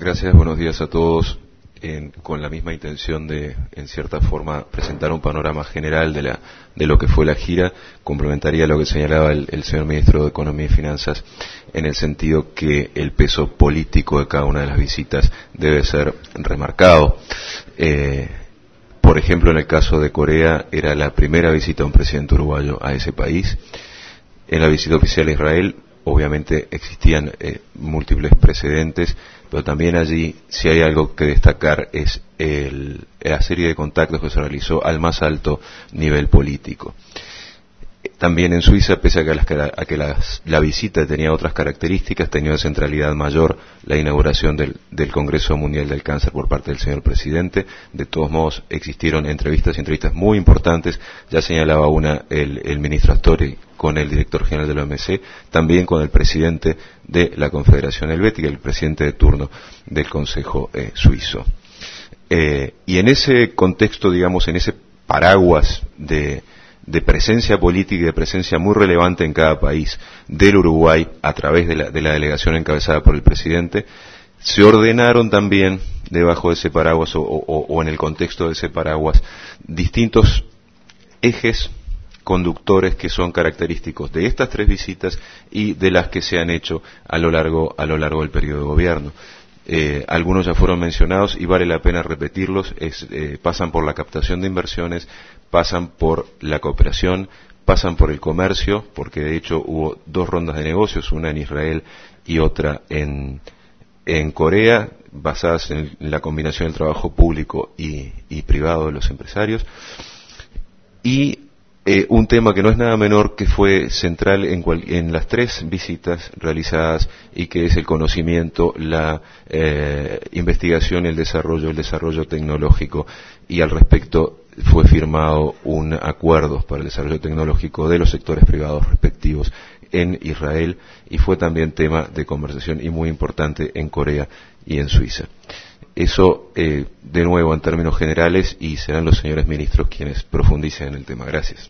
Gracias, buenos días a todos. Con la misma intención de, en cierta forma, presentar un panorama general de lo que fue la gira, complementaría lo que señalaba el señor ministro de Economía y Finanzas, en el sentido que el peso político de cada una de las visitas debe ser remarcado. Por ejemplo, en el caso de Corea, era la primera visita de un presidente uruguayo a ese país. En la visita oficial a Israel, obviamente existían múltiples precedentes, pero también allí, si hay algo que destacar, es la serie de contactos que se realizó al más alto nivel político. También en Suiza, pese a que la visita tenía otras características, tenía una centralidad mayor la inauguración del Congreso Mundial del Cáncer por parte del señor presidente. De todos modos, existieron entrevistas muy importantes. Ya señalaba una el ministro Astori con el director general de la OMC, también con el presidente de la Confederación Helvética, el presidente de turno del Consejo Suizo. Y en ese contexto, digamos, en ese paraguas de presencia política y de presencia muy relevante en cada país del Uruguay a través de la delegación encabezada por el presidente, se ordenaron también debajo de ese paraguas o en el contexto de ese paraguas distintos ejes conductores que son característicos de estas tres visitas y de las que se han hecho a lo largo del periodo de gobierno. Algunos ya fueron mencionados y vale la pena repetirlos. Pasan por la captación de inversiones, pasan por la cooperación, pasan por el comercio, porque de hecho hubo dos rondas de negocios, una en Israel y otra en Corea, basadas en la combinación del trabajo público y privado de los empresarios. Y un tema que no es nada menor, que fue central en las tres visitas realizadas y que es el conocimiento, la investigación y el desarrollo tecnológico, y al respecto fue firmado un acuerdo para el desarrollo tecnológico de los sectores privados respectivos en Israel, y fue también tema de conversación y muy importante en Corea y en Suiza. Eso, de nuevo, en términos generales, y serán los señores ministros quienes profundicen en el tema. Gracias.